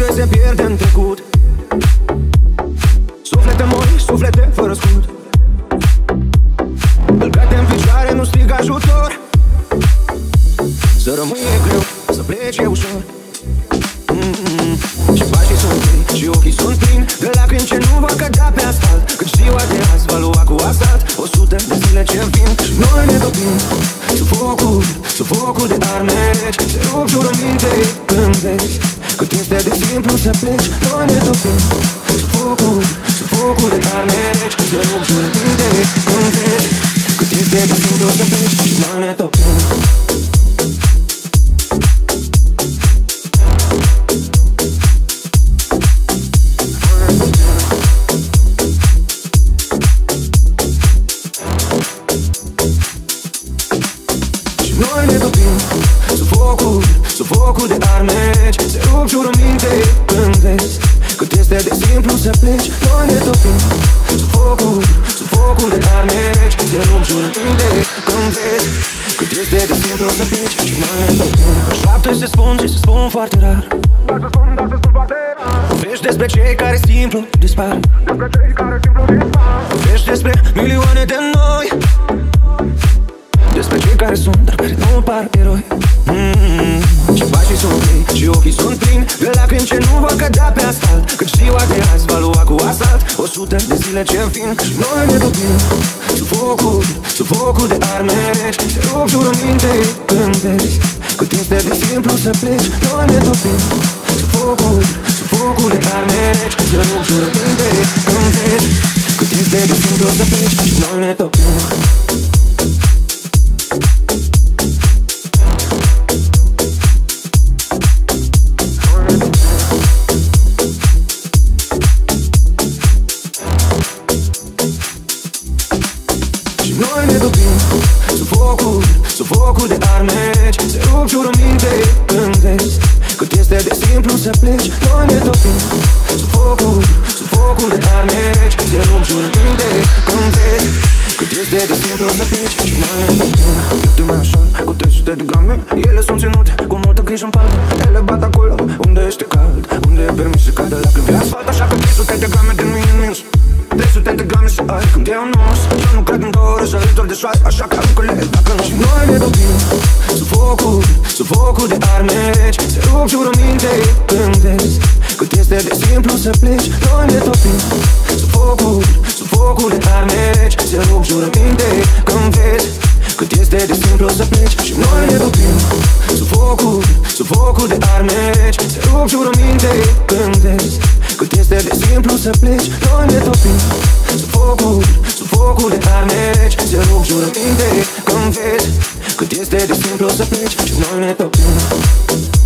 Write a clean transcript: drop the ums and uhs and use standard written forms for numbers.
care se pierde în trecut. Suflete moi, suflete fără scut, călcate în picioare, nu strig ajutor. Să rămâi e greu, să pleci e ușor. Și pașii sunt grei și ochii sunt plini de lacrimi ce nu vor cădea pe asfalt, când ziua de azi va lua cu asalt 100 de zile ce vin. Și noi ne topim sub focul de arme reci. Se rup jurăminte când vezi cât este de simplu să pleci. Noi ne topim sub focul de arme reci. Se rup jurăminte când vezi cât este de simplu să pleci. Și noi ne topim. Noi ne topim sub focul de arme reci. Se rup jurăminte când vezi cât este de simplu să pleci. Noi ne topim sub focul de arme reci. Se rup jurăminte când vezi cât este de simplu să pleci. Și noi ne topim. Șapte se spun și se spun foarte rar. Dar se spun foarte rar. Vorbești despre cei care simplu dispar. Vorbești despre milioane de noi, despre cei care sunt, dar care nu par eroi. Și pașii sunt grei și ochii sunt plini de lacrimi ce nu vor cădea pe asfalt, când ziua de azi va lua cu asalt 100 de zile ce vin. Și noi ne topim sub focul de arme reci. Se rup jurăminte când vezi cât este de simplu să pleci. Noi ne topim sub focul de arme reci. Se rup jurăminte când vezi cât este de simplu să pleci. Și noi ne topim. Noi ne topim sub focul de arme reci. Se rup jurăminte când vezi cât este de simplu să pleci. Noi ne topim sub focul de arme reci. Se rup jurăminte când vezi cât este de simplu să pleci. Și noi ne topim. Iute mai așa cu 300 de grame. Ele sunt ținute cu multă grijă în palmă. Ele bat acolo unde este cald, unde e permis să cadă lacrimi pe asfalt. Așa că 300 de grame de mine în minus, 300 de grame să ai când eu nu os. Eu nu cred în 2 ore săritori de soare, așa că aruncă-le dacă nu. Și noi ne topim sub focul de arme reci. Se rup jurăminte când vezi cât este de simplu să pleci. Noi ne topim sub focul de arme reci. Se rup jurăminte când vezi cât este de simplu să pleci. Și noi ne topim sub focul de arme reci. Se rup jurăminte când vezi cât este de simplu să pleci. Noi ne topim sub focul de arme reci. Se rup jurăminte când vezi cât este de simplu să pleci. Și noi ne topim.